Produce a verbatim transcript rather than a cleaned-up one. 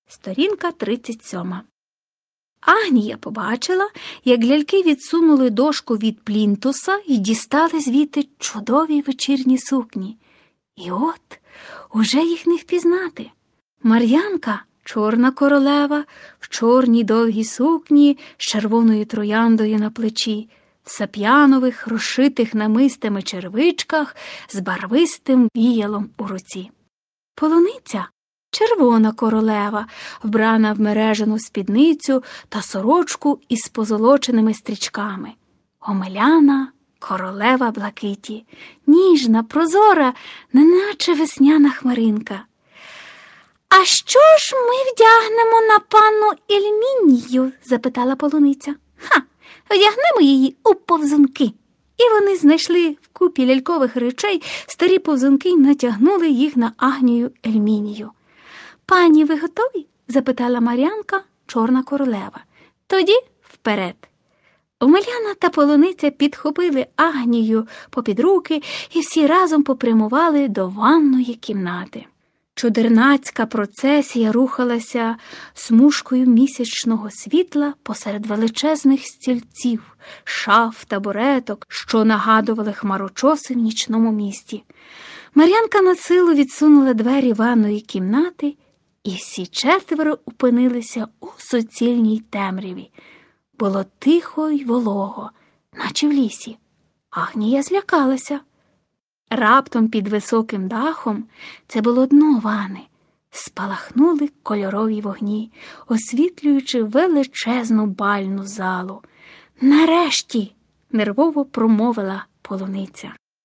Сторінка тридцять сьома. Агнія побачила, як ляльки відсунули дошку від плінтуса і дістали звідти чудові вечірні сукні. І от уже їх не впізнати. Мар'янка, чорна королева, в чорній довгій сукні з червоною трояндою на плечі, в сап'янових, розшитих намистами червичках з барвистим віялом у руці. Полуниця, червона королева, вбрана в мережену спідницю та сорочку із позолоченими стрічками. Омеляна королева блакиті, ніжна, прозора, неначе весняна хмаринка. «А що ж ми вдягнемо на панну Ельмінію?» – запитала полуниця. «Ха, вдягнемо її у повзунки». І вони знайшли в купі лялькових речей старі повзунки й натягнули їх на Агнію Ельмінію. «Пані, ви готові?» – запитала Мар'янка, чорна королева. «Тоді вперед». Омеляна та полуниця підхопили Агнію попід руки і всі разом попрямували до ванної кімнати. Чудернацька процесія рухалася смужкою місячного світла посеред величезних стільців, шаф, табуреток, що нагадували хмарочоси в нічному місті. Мар'янка на силу відсунула двері ванної кімнати, і всі четверо опинилися у суцільній темряві. Було тихо й волого, наче в лісі. Агнія злякалася. Раптом під високим дахом, це було дно вани, спалахнули кольорові вогні, освітлюючи величезну бальну залу. «Нарешті!» – нервово промовила полуниця.